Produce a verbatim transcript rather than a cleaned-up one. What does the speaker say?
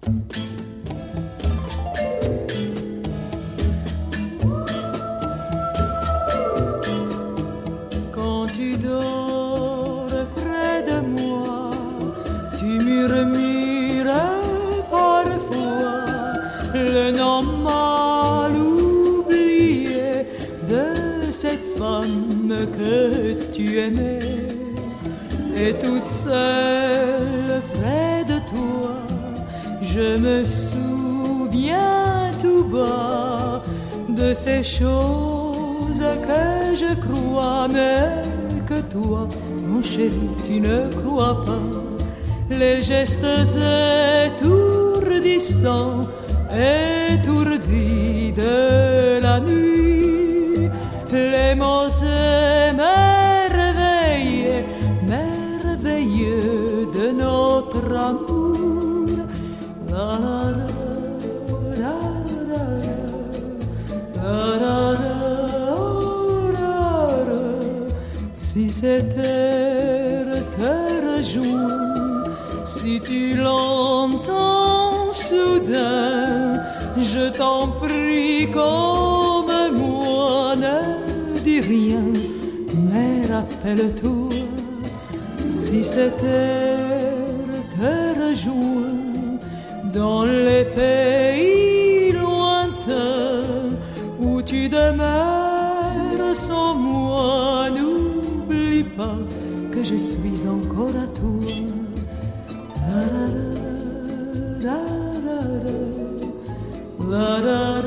Quand tu dors près de moi, tu murmures parfois le nom mal oublié de cette femme que tu aimais. Et toute seule près de toi, je me souviens tout bas de ces choses que je crois, mais que toi, mon chéri, tu ne crois pas. Les gestes étourdissants, étourdis de la nuit, les mots émerveillés, merveilleux de notre amour. La, la, la, la, la, la, la. Si cette terre te rejoint, si tu l'entends soudain, je t'en prie comme moi, ne dis rien, mais rappelle-toi. Si cette terre te rejoint dans les pays lointains où tu demeures sans moi, n'oublie pas que je suis encore à toi. La la la la la la la la.